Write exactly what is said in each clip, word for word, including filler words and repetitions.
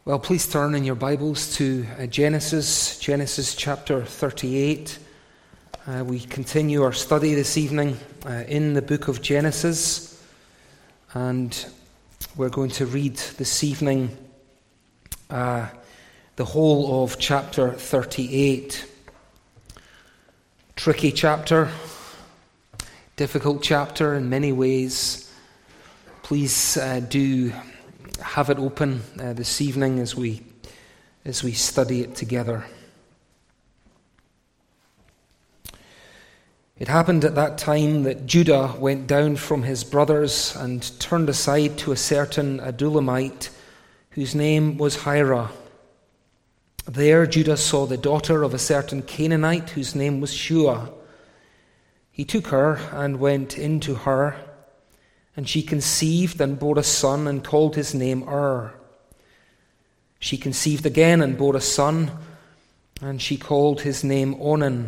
Well, please turn in your Bibles to uh, Genesis, Genesis chapter thirty-eight. Uh, we continue our study this evening uh, in the book of Genesis, and we're going to read this evening uh, the whole of chapter thirty-eight. Tricky chapter, difficult chapter in many ways. Please uh, do have it open uh, this evening as we as we study it together. It happened at that time that Judah went down from his brothers and turned aside to a certain Adullamite whose name was Hira. There Judah saw the daughter of a certain Canaanite whose name was Shua. He took her and went into her, and she conceived and bore a son and called his name Er. She conceived again and bore a son, and she called his name Onan.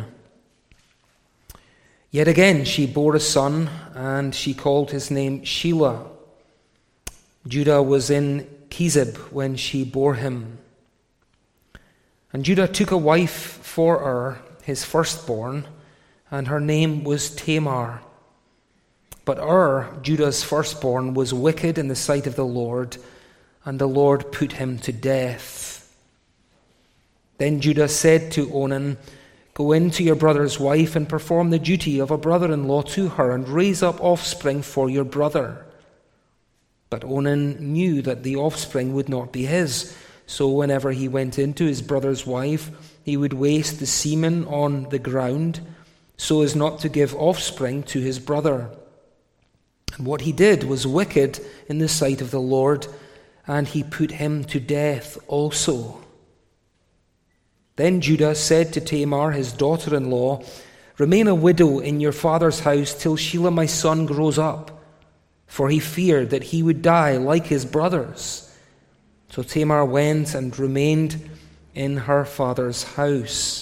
Yet again she bore a son, and she called his name Shelah. Judah was in Chezib when she bore him. And Judah took a wife for Er, his firstborn, and her name was Tamar. But Er, Judah's firstborn, was wicked in the sight of the Lord, and the Lord put him to death. Then Judah said to Onan, "Go in to your brother's wife and perform the duty of a brother-in-law to her, and raise up offspring for your brother." But Onan knew that the offspring would not be his, so whenever he went into his brother's wife, he would waste the semen on the ground, so as not to give offspring to his brother. And what he did was wicked in the sight of the Lord, and he put him to death also. Then Judah said to Tamar, his daughter-in-law, "Remain a widow in your father's house till Shelah my son grows up," for he feared that he would die like his brothers. So Tamar went and remained in her father's house.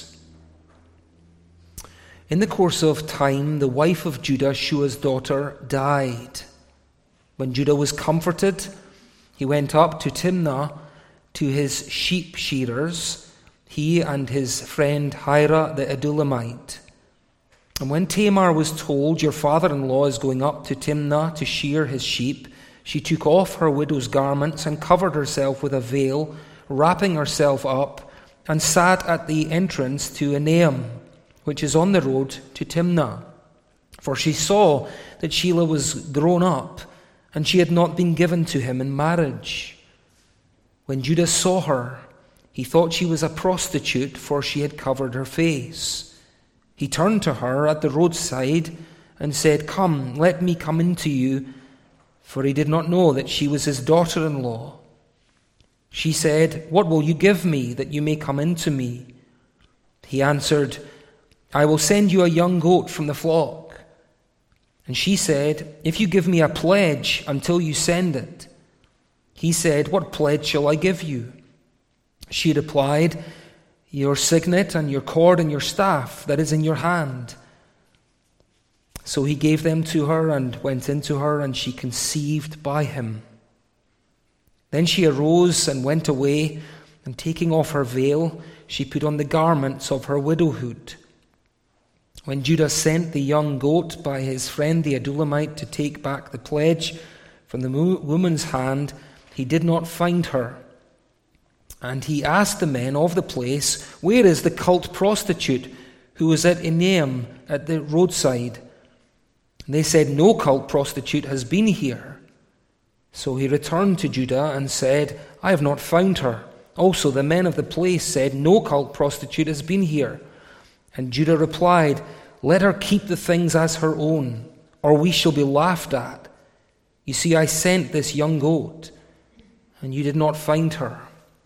In the course of time, the wife of Judah, Shua's daughter, died. When Judah was comforted, he went up to Timnah to his sheep shearers, he and his friend Hira the Adullamite. And when Tamar was told, "Your father-in-law is going up to Timnah to shear his sheep," she took off her widow's garments and covered herself with a veil, wrapping herself up, and sat at the entrance to Enaim, which is on the road to Timnah. For she saw that Shelah was grown up, and she had not been given to him in marriage. When Judah saw her, he thought she was a prostitute, for she had covered her face. He turned to her at the roadside and said, "Come, let me come in to you," for he did not know that she was his daughter-in-law. She said, "What will you give me that you may come in to me?" He answered, "I will send you a young goat from the flock." And she said, "If you give me a pledge until you send it." He said, "What pledge shall I give you?" She replied, "Your signet and your cord and your staff that is in your hand." So he gave them to her and went into her, and she conceived by him. Then she arose and went away, and taking off her veil, she put on the garments of her widowhood. When Judah sent the young goat by his friend the Adullamite to take back the pledge from the woman's hand, he did not find her. And he asked the men of the place, "Where is the cult prostitute who was at Enaim at the roadside?" And they said, "No cult prostitute has been here." So he returned to Judah and said, "I have not found her." Also the men of the place said, "No cult prostitute has been here." And Judah replied, "Let her keep the things as her own, or we shall be laughed at. You see, I sent this young goat, and you did not find her."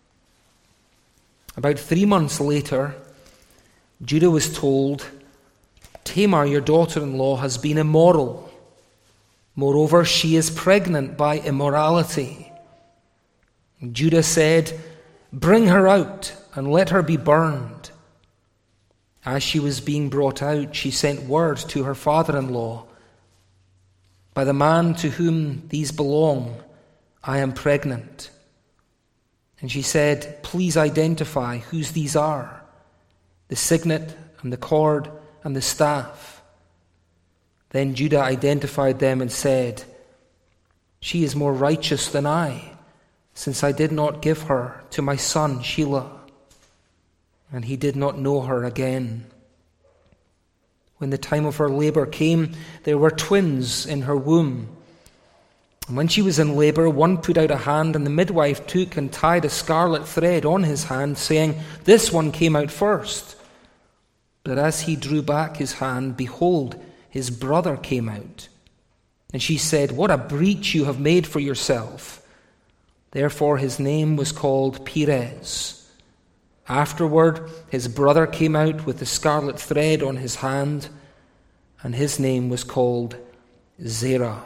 About three months later, Judah was told, "Tamar, your daughter-in-law, has been immoral. Moreover, she is pregnant by immorality." And Judah said, "Bring her out and let her be burned." As she was being brought out, she sent word to her father-in-law, "By the man to whom these belong, I am pregnant." And she said, "Please identify whose these are, the signet and the cord and the staff." Then Judah identified them and said, "She is more righteous than I, since I did not give her to my son Shelah." And he did not know her again. When the time of her labor came, there were twins in her womb. And when she was in labor, one put out a hand, and the midwife took and tied a scarlet thread on his hand, saying, "This one came out first." But as he drew back his hand, behold, his brother came out. And she said, "What a breach you have made for yourself." Therefore his name was called Perez. Afterward his brother came out with the scarlet thread on his hand, and his name was called Zerah.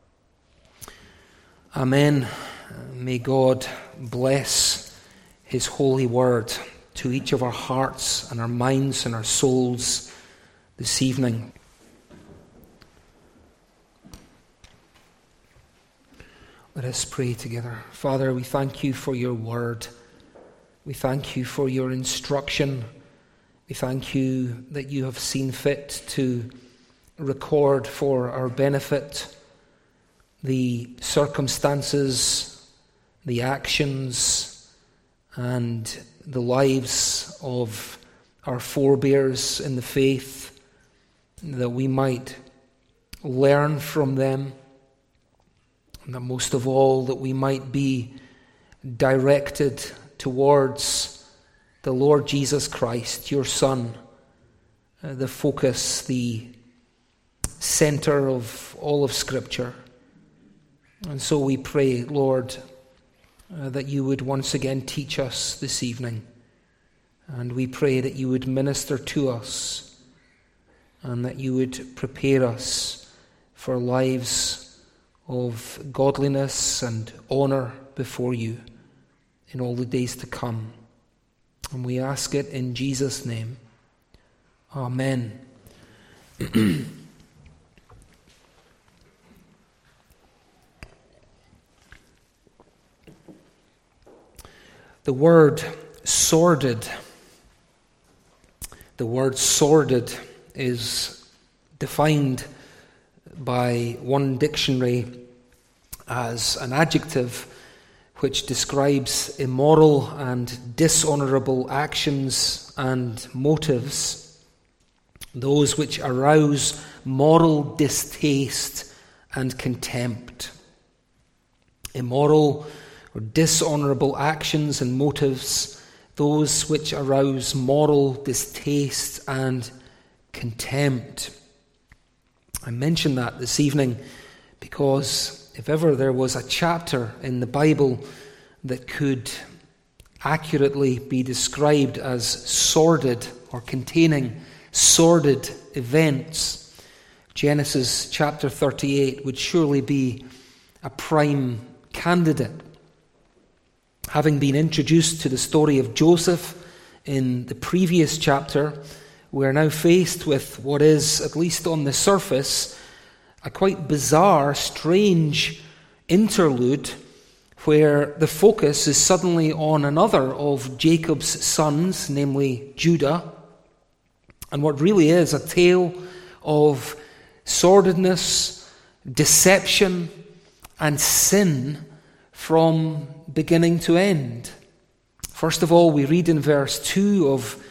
Amen. May God bless his holy word to each of our hearts and our minds and our souls this evening. Let us pray together. Father, we thank you for your word. We thank you for your instruction. We thank you that you have seen fit to record for our benefit the circumstances, the actions, and the lives of our forebears in the faith, that we might learn from them, and that most of all, that we might be directed towards the Lord Jesus Christ, your Son, uh, the focus, the center of all of Scripture. And so we pray, Lord, uh, that you would once again teach us this evening. And we pray that you would minister to us and that you would prepare us for lives of godliness and honor before you in all the days to come. And we ask it in Jesus' name. Amen. The word sordid, the word sordid is defined by one dictionary as an adjective which describes immoral and dishonorable actions and motives, those which arouse moral distaste and contempt. Immoral or dishonorable actions and motives, those which arouse moral distaste and contempt. I mention that this evening because if ever there was a chapter in the Bible that could accurately be described as sordid or containing sordid events, Genesis chapter thirty-eight would surely be a prime candidate. Having been introduced to the story of Joseph in the previous chapter, we are now faced with what is, at least on the surface, a quite bizarre, strange interlude where the focus is suddenly on another of Jacob's sons, namely Judah, and what really is a tale of sordidness, deception, and sin from beginning to end. First of all, we read in verse two of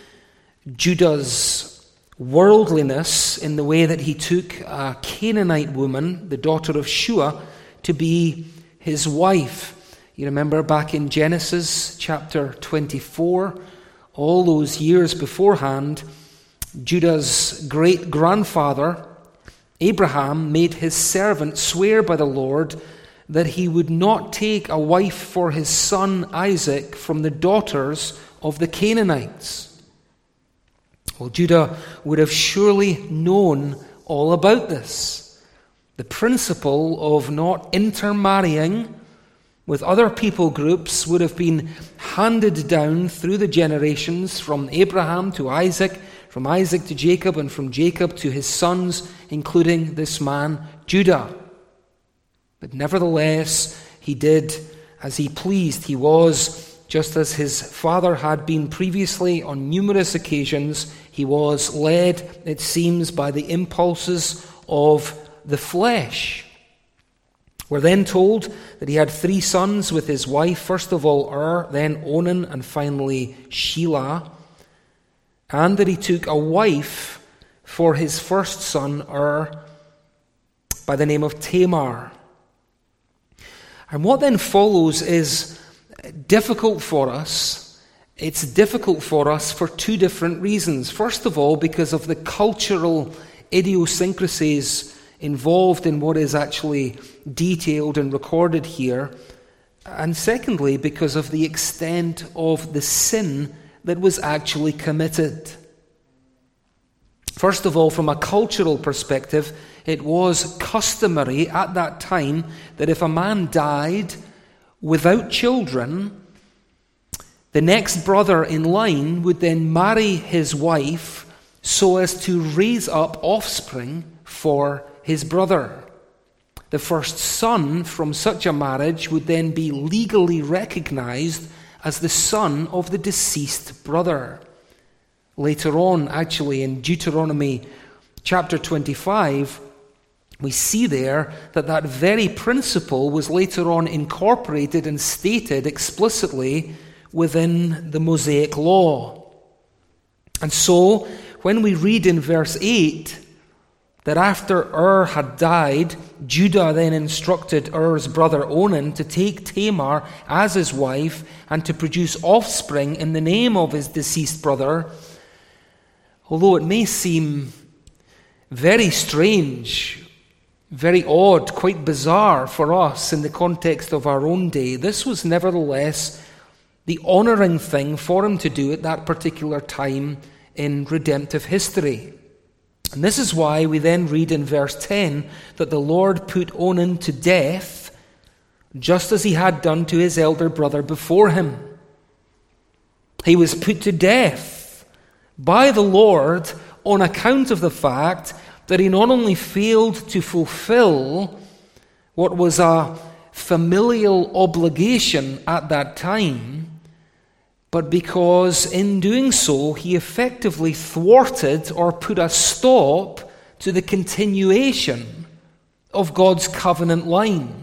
Judah's worldliness in the way that he took a Canaanite woman, the daughter of Shua, to be his wife. You remember back in Genesis chapter twenty-four, all those years beforehand, Judah's great-grandfather, Abraham, made his servant swear by the Lord that he would not take a wife for his son Isaac from the daughters of the Canaanites. Well, Judah would have surely known all about this. The principle of not intermarrying with other people groups would have been handed down through the generations from Abraham to Isaac, from Isaac to Jacob, and from Jacob to his sons, including this man, Judah. But nevertheless, he did as he pleased. He was Just as his father had been previously on numerous occasions, he was led, it seems, by the impulses of the flesh. We're then told that he had three sons with his wife, first of all Ur, then Onan, and finally Shelah, and that he took a wife for his first son Ur by the name of Tamar. And what then follows is difficult for us. It's difficult for us for two different reasons. First of all, because of the cultural idiosyncrasies involved in what is actually detailed and recorded here. And secondly, because of the extent of the sin that was actually committed. First of all, from a cultural perspective, it was customary at that time that if a man died without children, the next brother in line would then marry his wife so as to raise up offspring for his brother. The first son from such a marriage would then be legally recognized as the son of the deceased brother. Later on, actually, in Deuteronomy chapter twenty-five, we see there that that very principle was later on incorporated and stated explicitly within the Mosaic law. And so, when we read in verse eight that after Ur had died, Judah then instructed Ur's brother Onan to take Tamar as his wife and to produce offspring in the name of his deceased brother, although it may seem very strange, very odd, quite bizarre for us in the context of our own day, this was nevertheless the honoring thing for him to do at that particular time in redemptive history. And this is why we then read in verse ten that the Lord put Onan to death, just as he had done to his elder brother before him. He was put to death by the Lord on account of the fact that he not only failed to fulfill what was a familial obligation at that time, but because in doing so he effectively thwarted or put a stop to the continuation of God's covenant line.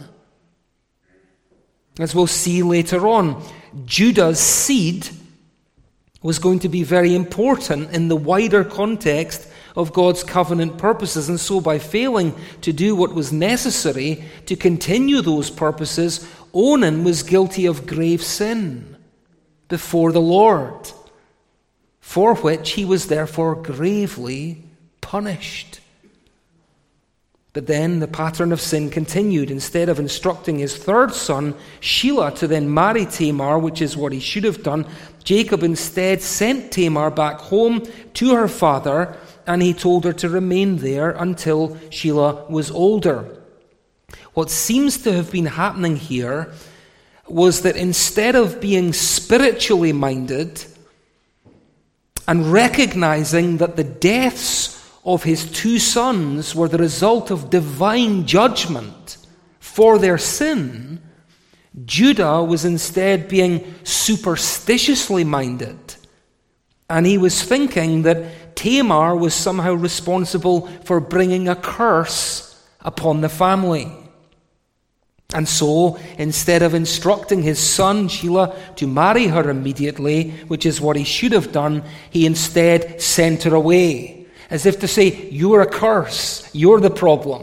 As we'll see later on, Judah's seed was going to be very important in the wider context of God's covenant purposes, and so by failing to do what was necessary to continue those purposes, Onan was guilty of grave sin before the Lord, for which he was therefore gravely punished. But then the pattern of sin continued. Instead of instructing his third son, Shelah, to then marry Tamar, which is what he should have done, Jacob instead sent Tamar back home to her father, and he told her to remain there until Shelah was older. What seems to have been happening here was that instead of being spiritually minded and recognizing that the deaths of his two sons were the result of divine judgment for their sin, Judah was instead being superstitiously minded. And he was thinking that Tamar was somehow responsible for bringing a curse upon the family. And so, instead of instructing his son Shelah to marry her immediately, which is what he should have done, he instead sent her away, as if to say, "You're a curse, you're the problem."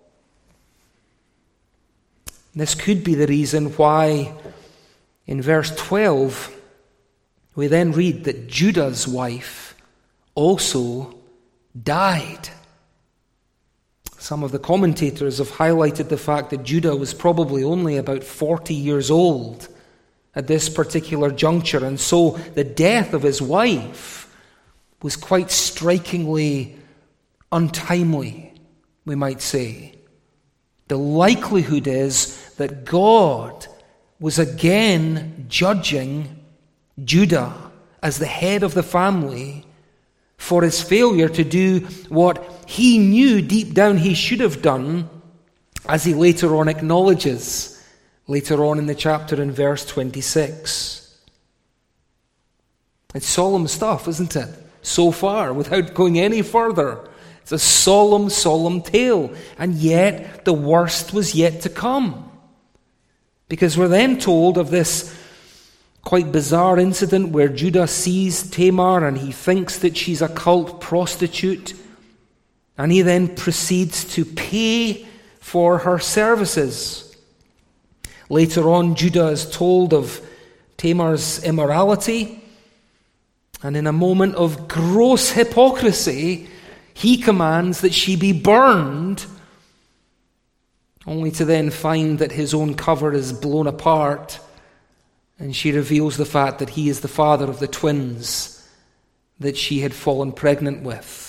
This could be the reason why, in verse twelve, we then read that Judah's wife also died. Some of the commentators have highlighted the fact that Judah was probably only about forty years old at this particular juncture, and so the death of his wife was quite strikingly untimely, we might say. The likelihood is that God was again judging Judah as the head of the family for his failure to do what he knew deep down he should have done, as he later on acknowledges, later on in the chapter in verse twenty-six. It's solemn stuff, isn't it? So far, without going any further. It's a solemn, solemn tale. And yet, the worst was yet to come. Because we're then told of this quite bizarre incident where Judah sees Tamar and he thinks that she's a cult prostitute. And he then proceeds to pay for her services. Later on, Judah is told of Tamar's immorality. And in a moment of gross hypocrisy, he commands that she be burned, only to then find that his own cover is blown apart, and she reveals the fact that he is the father of the twins that she had fallen pregnant with.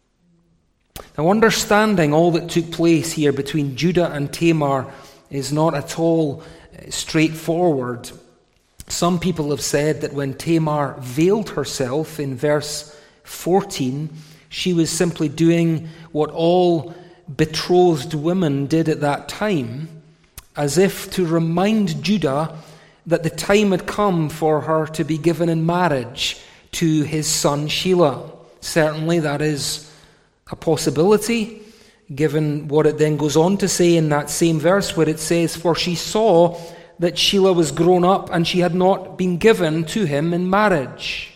Now, understanding all that took place here between Judah and Tamar is not at all straightforward. Some people have said that when Tamar veiled herself in verse fourteen, she was simply doing what all betrothed women did at that time, as if to remind Judah that the time had come for her to be given in marriage to his son Shelah. Certainly that is a possibility, given what it then goes on to say in that same verse where it says, "For she saw that Shelah was grown up and she had not been given to him in marriage."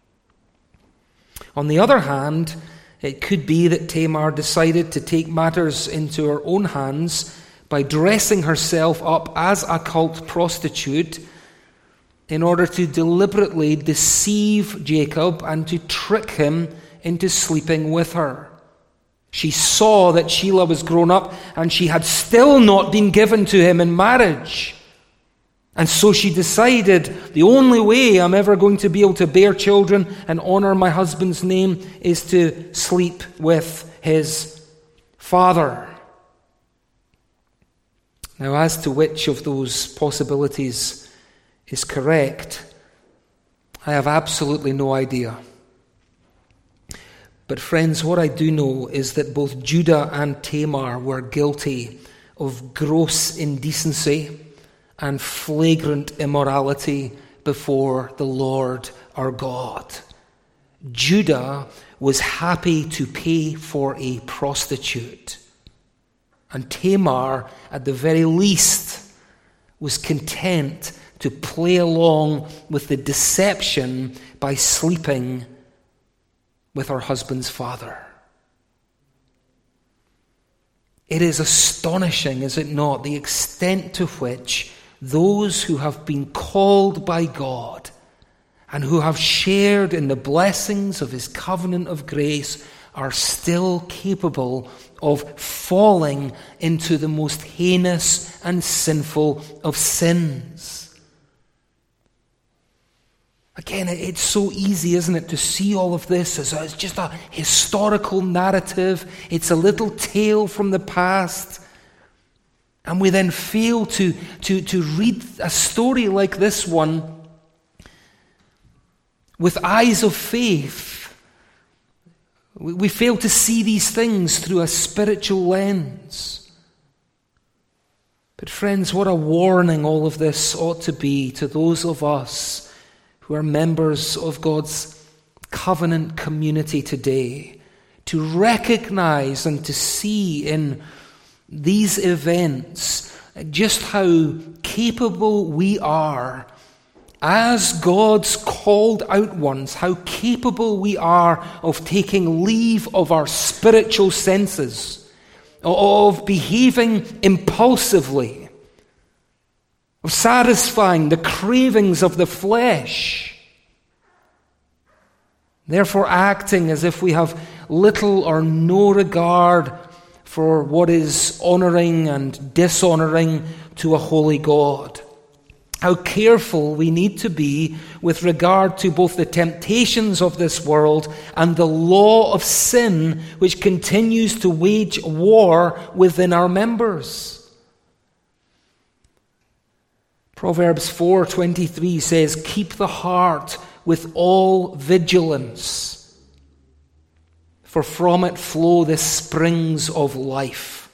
On the other hand, it could be that Tamar decided to take matters into her own hands by dressing herself up as a cult prostitute in order to deliberately deceive Jacob and to trick him into sleeping with her. She saw that Shelah was grown up and she had still not been given to him in marriage. And so she decided, the only way I'm ever going to be able to bear children and honor my husband's name is to sleep with his father. Now, as to which of those possibilities is correct, I have absolutely no idea. But friends, what I do know is that both Judah and Tamar were guilty of gross indecency and flagrant immorality before the Lord our God. Judah was happy to pay for a prostitute, and Tamar, at the very least, was content to play along with the deception by sleeping with her husband's father. It is astonishing, is it not, the extent to which those who have been called by God and who have shared in the blessings of his covenant of grace are still capable of falling into the most heinous and sinful of sins. Again, it's so easy, isn't it, to see all of this as, as just a historical narrative. It's a little tale from the past. And we then fail to, to, to read a story like this one with eyes of faith. We, we fail to see these things through a spiritual lens. But friends, what a warning all of this ought to be to those of us who are members of God's covenant community today, to recognize and to see in these events just how capable we are as God's called out ones, how capable we are of taking leave of our spiritual senses, of behaving impulsively, of satisfying the cravings of the flesh, therefore acting as if we have little or no regard for what is honoring and dishonoring to a holy God. How careful we need to be with regard to both the temptations of this world and the law of sin which continues to wage war within our members. Proverbs four twenty-three says, "Keep the heart with all vigilance, for from it flow the springs of life."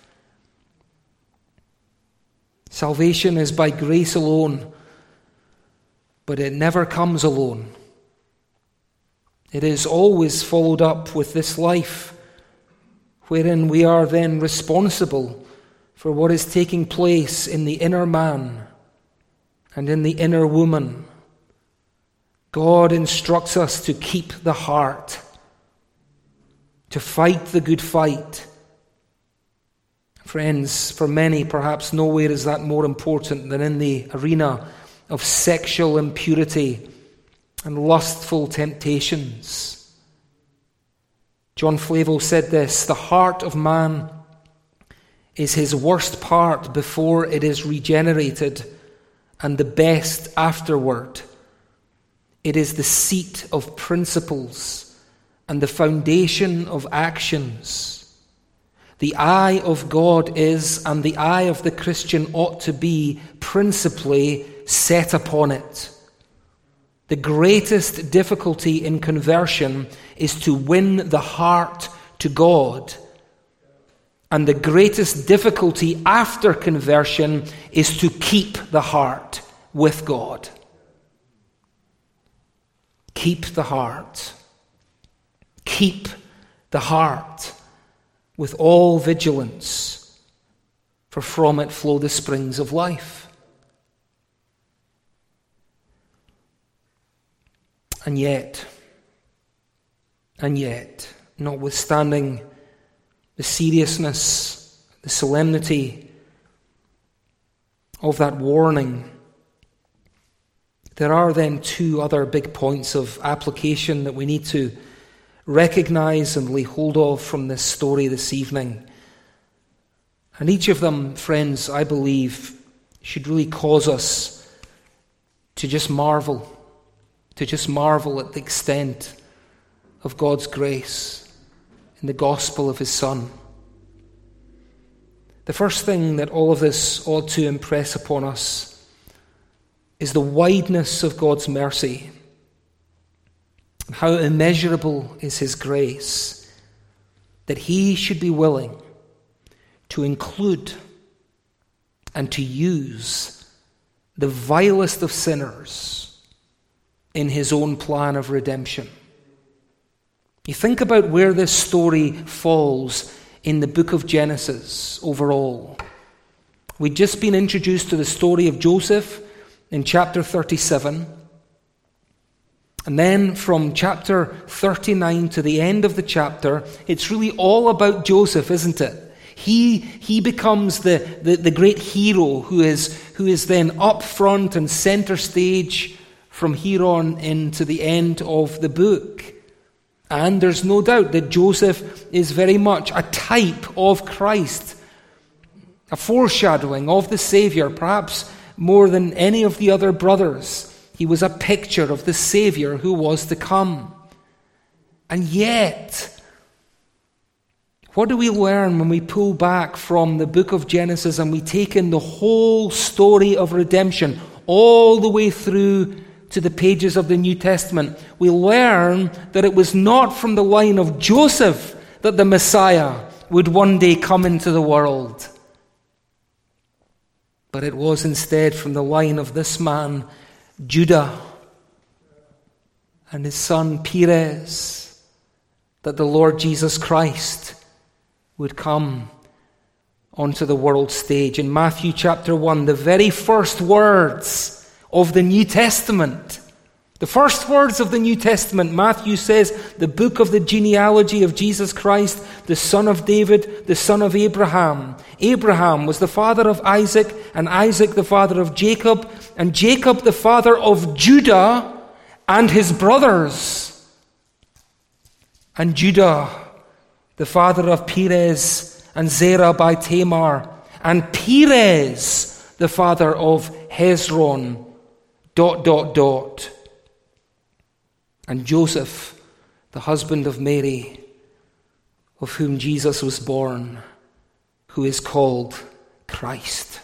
Salvation is by grace alone, but it never comes alone. It is always followed up with this life, wherein we are then responsible for what is taking place in the inner man and in the inner woman. God instructs us to keep the heart, to fight the good fight. Friends, for many, perhaps nowhere is that more important than in the arena of sexual impurity and lustful temptations. John Flavel said this: the heart of man is his worst part before it is regenerated, and the best afterward. It is the seat of principles and the foundation of actions. The eye of God is, and the eye of the Christian ought to be, principally set upon it. The greatest difficulty in conversion is to win the heart to God. And the greatest difficulty after conversion is to keep the heart with God. Keep the heart. Keep the heart with all vigilance, for from it flow the springs of life. And yet, and yet, notwithstanding the seriousness, the solemnity of that warning, there are then two other big points of application that we need to recognize and lay hold of from this story this evening. And each of them, friends, I believe, should really cause us to just marvel, to just marvel at the extent of God's grace in the gospel of his Son. The first thing that all of this ought to impress upon us is the wideness of God's mercy. How immeasurable is his grace, that he should be willing to include and to use the vilest of sinners in his own plan of redemption. You think about where this story falls in the book of Genesis overall. We'd just been introduced to the story of Joseph in chapter thirty-seven. And then from chapter thirty-nine to the end of the chapter, it's really all about Joseph, isn't it? He he becomes the, the, the great hero who is, who is then up front and center stage from here on into the end of the book. And there's no doubt that Joseph is very much a type of Christ, a foreshadowing of the Savior, perhaps more than any of the other brothers. He was a picture of the Savior who was to come. And yet, what do we learn when we pull back from the book of Genesis and we take in the whole story of redemption all the way through to the pages of the New Testament? We learn that it was not from the line of Joseph that the Messiah would one day come into the world, but it was instead from the line of this man, Judah, and his son Perez, that the Lord Jesus Christ would come onto the world stage. In Matthew chapter one, the very first words of the New Testament, the first words of the New Testament, Matthew says, the book of the genealogy of Jesus Christ, the son of David, the son of Abraham. Abraham was the father of Isaac, and Isaac the father of Jacob, and Jacob the father of Judah and his brothers. And Judah, the father of Perez and Zerah by Tamar, and Perez, the father of Hezron, dot, dot, dot. And Joseph, the husband of Mary, of whom Jesus was born, who is called Christ.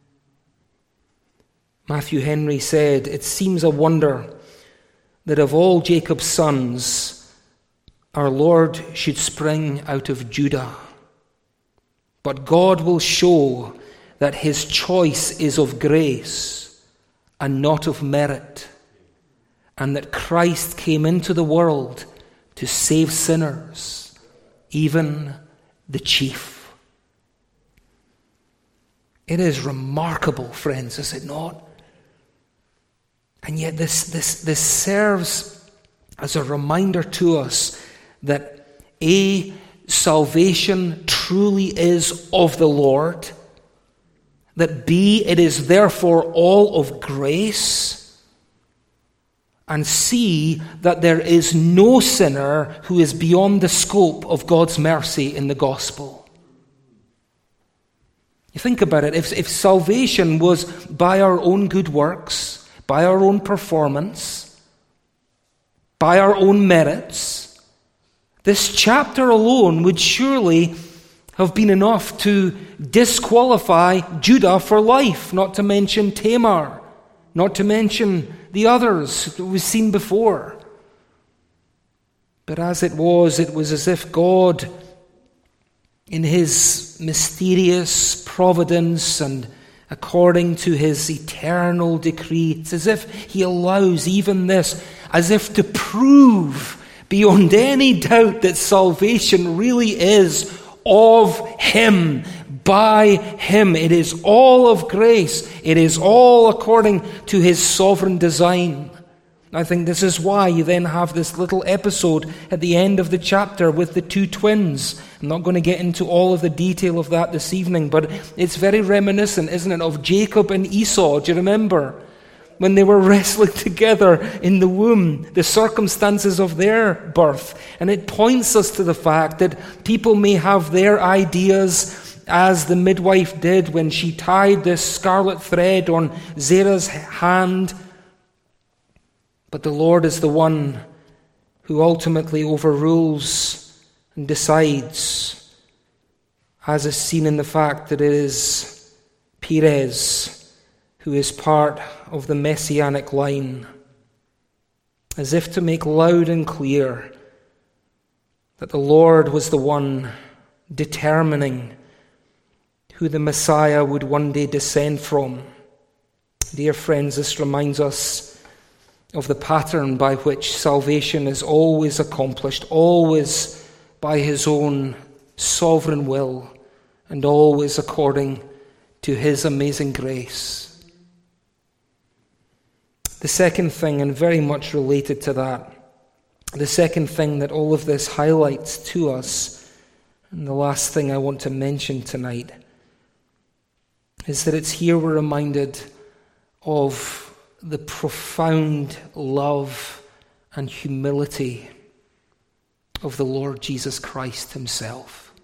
Matthew Henry said, "It seems a wonder that of all Jacob's sons, our Lord should spring out of Judah. But God will show that his choice is of grace and not of merit, and that Christ came into the world to save sinners, even the chief. It is remarkable, friends, is it not? And yet this, this, this serves as a reminder to us that A, salvation truly is of the Lord, that B, it is therefore all of grace, and C, that there is no sinner who is beyond the scope of God's mercy in the gospel. You think about it, if, if salvation was by our own good works, by our own performance, by our own merits, this chapter alone would surely have been enough to disqualify Judah for life, not to mention Tamar, not to mention the others that we've seen before. But as it was, it was as if God, in his mysterious providence and according to his eternal decree, it's as if he allows even this, as if to prove beyond any doubt that salvation really is of him, by him. It is all of grace. It is all according to his sovereign design. I think this is why you then have this little episode at the end of the chapter with the two twins. I'm not going to get into all of the detail of that this evening, but it's very reminiscent, isn't it, of Jacob and Esau. Do you remember? When they were wrestling together in the womb, the circumstances of their birth. And it points us to the fact that people may have their ideas, as the midwife did when she tied this scarlet thread on Zerah's hand. But the Lord is the one who ultimately overrules and decides, as is seen in the fact that it is Perez who is part of the messianic line, as if to make loud and clear that the Lord was the one determining who the Messiah would one day descend from. Dear friends, this reminds us of the pattern by which salvation is always accomplished, always by his own sovereign will, and always according to his amazing grace. The second thing, and very much related to that, the second thing that all of this highlights to us, and the last thing I want to mention tonight, is that it's here we're reminded of the profound love and humility of the Lord Jesus Christ himself.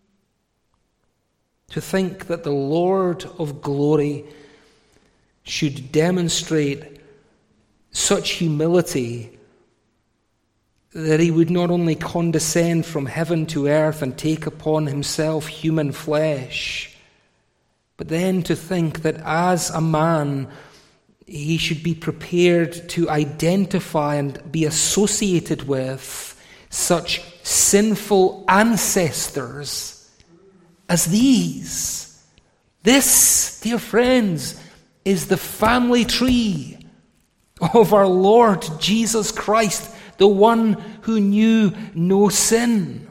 To think that the Lord of glory should demonstrate such humility that he would not only condescend from heaven to earth and take upon himself human flesh, but then to think that as a man he should be prepared to identify and be associated with such sinful ancestors as these. This, dear friends, is the family tree of our Lord Jesus Christ, the one who knew no sin.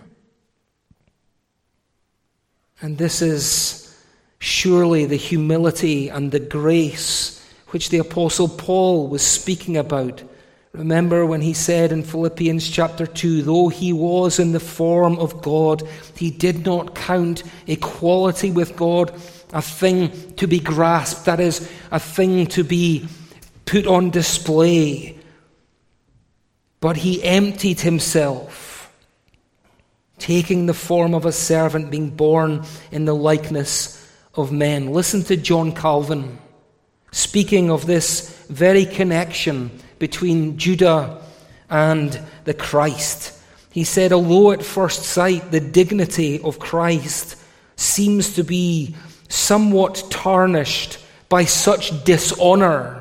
And this is surely the humility and the grace which the Apostle Paul was speaking about. Remember when he said in Philippians chapter two, though he was in the form of God, he did not count equality with God a thing to be grasped, that is, a thing to be put on display. But he emptied himself, taking the form of a servant, being born in the likeness of men. Listen to John Calvin, speaking of this very connection between Judah and the Christ. He said, although at first sight the dignity of Christ seems to be somewhat tarnished by such dishonor,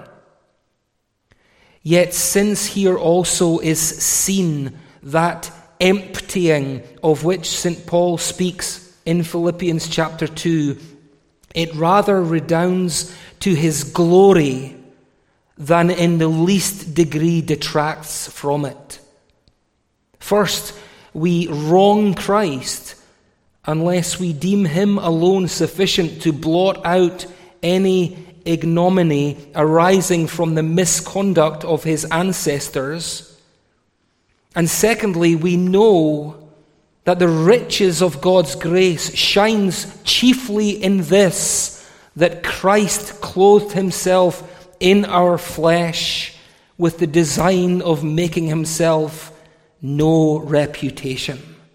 yet since here also is seen that emptying of which Saint Paul speaks in Philippians chapter two, it rather redounds to his glory than in the least degree detracts from it. First, we wrong Christ unless we deem him alone sufficient to blot out any ignominy arising from the misconduct of his ancestors. And secondly, we know that the riches of God's grace shines chiefly in this, that Christ clothed himself in our flesh with the design of making himself no reputation.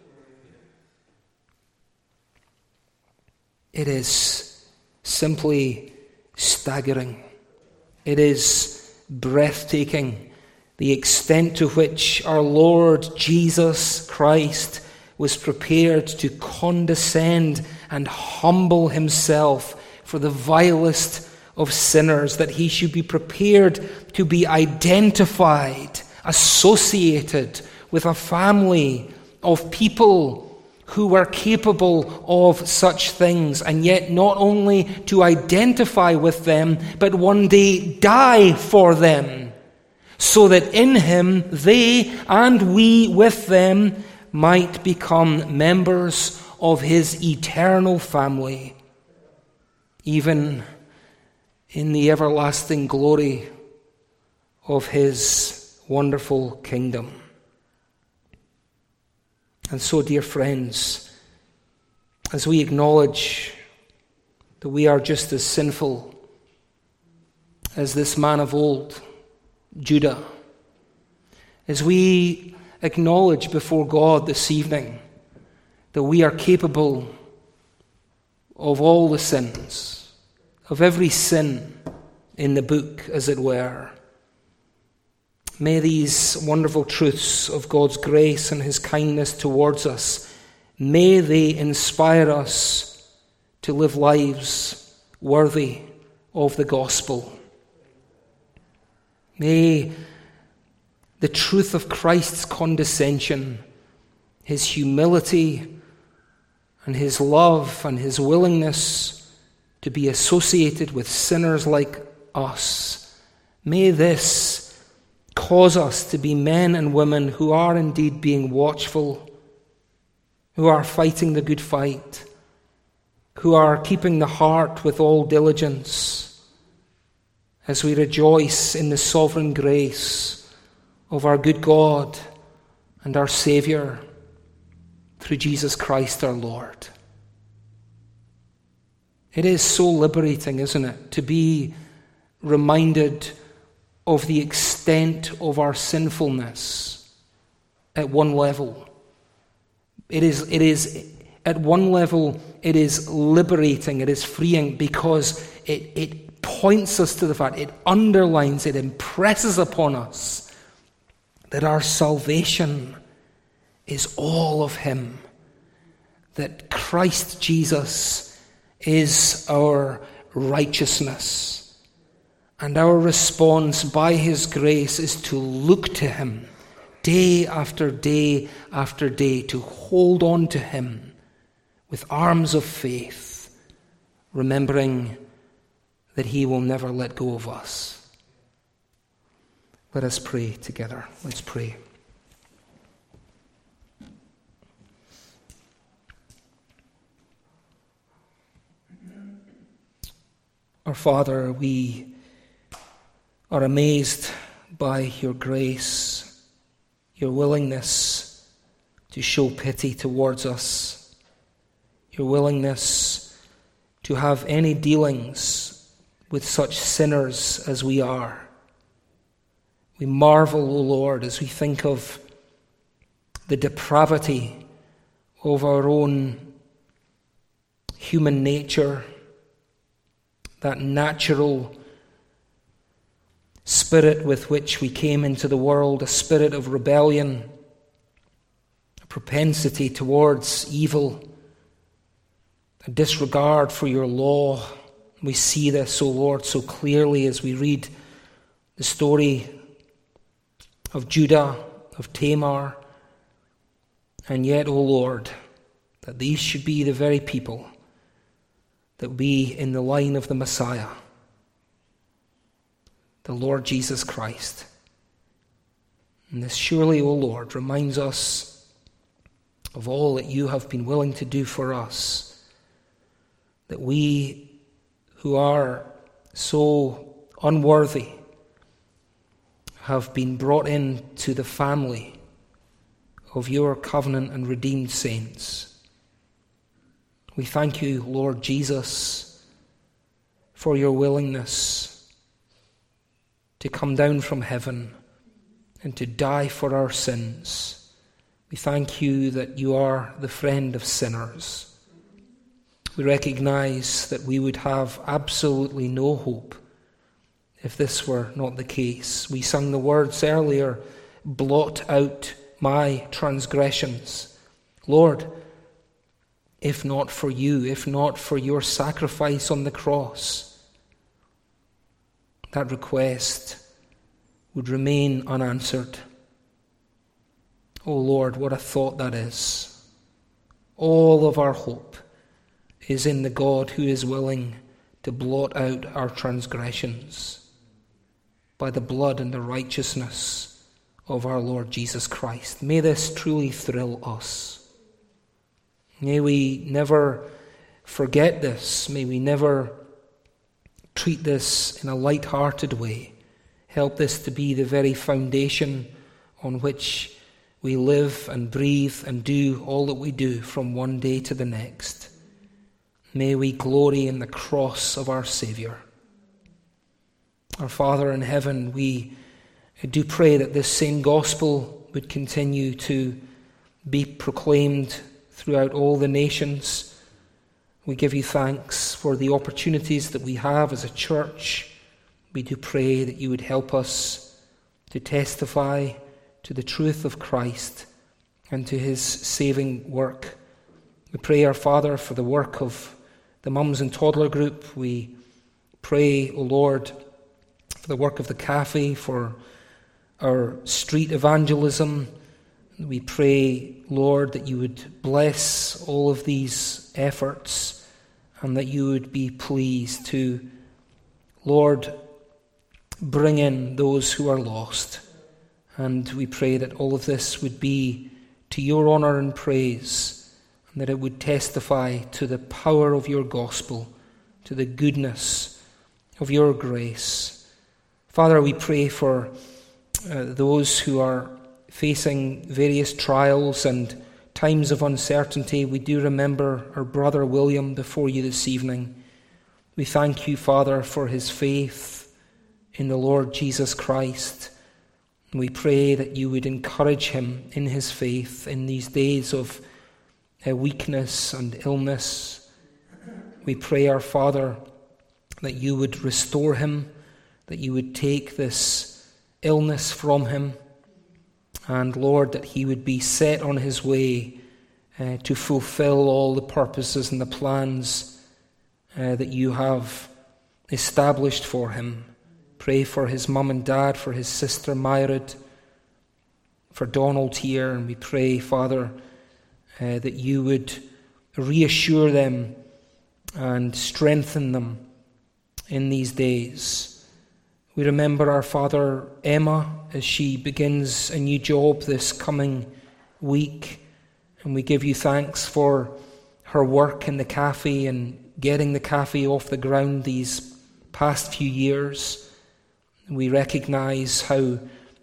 It is simply staggering. It is breathtaking, the extent to which our Lord Jesus Christ was prepared to condescend and humble himself for the vilest of sinners, that he should be prepared to be identified, associated with a family of people who were capable of such things, and yet not only to identify with them, but one day die for them, so that in him they and we with them might become members of his eternal family, even in the everlasting glory of his wonderful kingdom. And so, dear friends, as we acknowledge that we are just as sinful as this man of old, Judah, as we acknowledge before God this evening that we are capable of all the sins, of every sin in the book, as it were, may these wonderful truths of God's grace and his kindness towards us, may they inspire us to live lives worthy of the gospel. May the truth of Christ's condescension, his humility, and his love and his willingness to be associated with sinners like us, may this cause us to be men and women who are indeed being watchful, who are fighting the good fight, who are keeping the heart with all diligence, as we rejoice in the sovereign grace of our good God and our Saviour through Jesus Christ our Lord. It is so liberating, isn't it, to be reminded of the extent of our sinfulness at one level. It is, it is, at one level, it is liberating, it is freeing, because it, it points us to the fact, it underlines, it impresses upon us that our salvation is all of him, that Christ Jesus is our righteousness. And our response by his grace is to look to him day after day after day, to hold on to him with arms of faith, remembering that he will never let go of us. Let us pray together. Let's pray. Our Father, we are amazed by your grace, your willingness to show pity towards us, your willingness to have any dealings with such sinners as we are. We marvel, O Lord, as we think of the depravity of our own human nature, that natural spirit with which we came into the world, a spirit of rebellion, a propensity towards evil, a disregard for your law. We see this, O Lord, so clearly as we read the story of Judah, of Tamar, and yet, O Lord, that these should be the very people that would be in the line of the Messiah, the Lord Jesus Christ. And this surely, O Lord, reminds us of all that you have been willing to do for us, that we who are so unworthy have been brought into the family of your covenant and redeemed saints. We thank you, Lord Jesus, for your willingness to come down from heaven and to die for our sins. We thank you that you are the friend of sinners. We recognize that we would have absolutely no hope if this were not the case. We sung the words earlier, blot out my transgressions. Lord, if not for you, if not for your sacrifice on the cross, that request would remain unanswered. Oh Lord, what a thought that is. All of our hope is in the God who is willing to blot out our transgressions by the blood and the righteousness of our Lord Jesus Christ. May this truly thrill us. May we never forget this. May we never treat this in a light-hearted way. Help this to be the very foundation on which we live and breathe and do all that we do from one day to the next. May we glory in the cross of our Saviour. Our Father in heaven, we do pray that this same gospel would continue to be proclaimed throughout all the nations. We give you thanks for the opportunities that we have as a church. We do pray that you would help us to testify to the truth of Christ and to his saving work. We pray, our Father, for the work of the mums and toddler group. We pray, O Lord, for the work of the cafe, for our street evangelism. We pray, Lord, that you would bless all of these efforts and that you would be pleased to, Lord, bring in those who are lost. And we pray that all of this would be to your honour and praise, and that it would testify to the power of your gospel, to the goodness of your grace. Father, we pray for uh, those who are facing various trials and times of uncertainty. We do remember our brother William before you this evening. We thank you, Father, for his faith in the Lord Jesus Christ. We pray that you would encourage him in his faith in these days of uh, weakness and illness. We pray, our Father, that you would restore him, that you would take this illness from him, and Lord, that he would be set on his way uh, to fulfill all the purposes and the plans uh, that you have established for him. Pray for his mum and dad, for his sister Myrid, for Donald here, and we pray, Father, uh, that you would reassure them and strengthen them in these days. We remember our Father Emma as she begins a new job this coming week, and we give you thanks for her work in the cafe and getting the cafe off the ground these past few years. We recognize how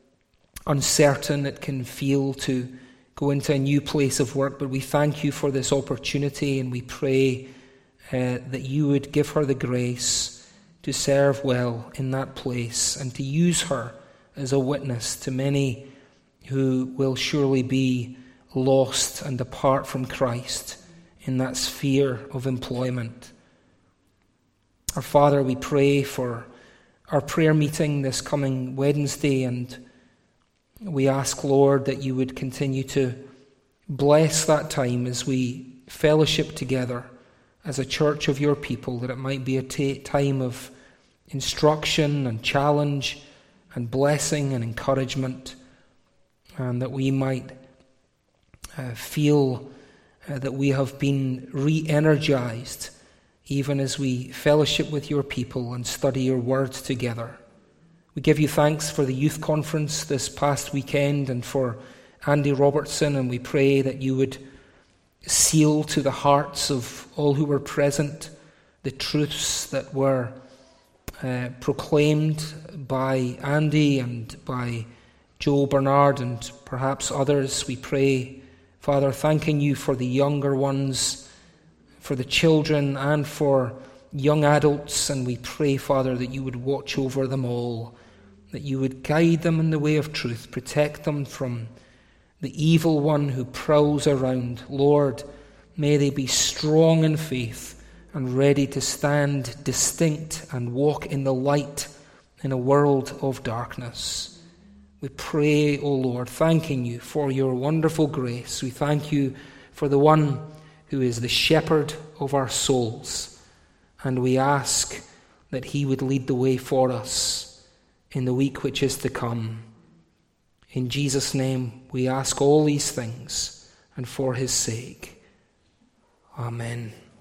uncertain it can feel to go into a new place of work, but we thank you for this opportunity, and we pray uh, that you would give her the grace to serve well in that place and to use her as a witness to many who will surely be lost and apart from Christ in that sphere of employment. Our Father, we pray for our prayer meeting this coming Wednesday, and we ask, Lord, that you would continue to bless that time as we fellowship together as a church of your people, that it might be a t- time of instruction and challenge and blessing and encouragement, and that we might uh, feel uh, that we have been re-energized even as we fellowship with your people and study your words together. We give you thanks for the youth conference this past weekend and for Andy Robertson, and we pray that you would seal to the hearts of all who were present the truths that were uh, proclaimed by Andy and by Joe Bernard and perhaps others. We pray, Father, thanking you for the younger ones, for the children, and for young adults, and we pray, Father, that you would watch over them all, that you would guide them in the way of truth, protect them from the evil one who prowls around. Lord, may they be strong in faith and ready to stand distinct and walk in the light in a world of darkness. We pray, O Lord, thanking you for your wonderful grace. We thank you for the one who is the shepherd of our souls, and we ask that he would lead the way for us in the week which is to come. In Jesus' name we ask all these things, and for his sake. Amen.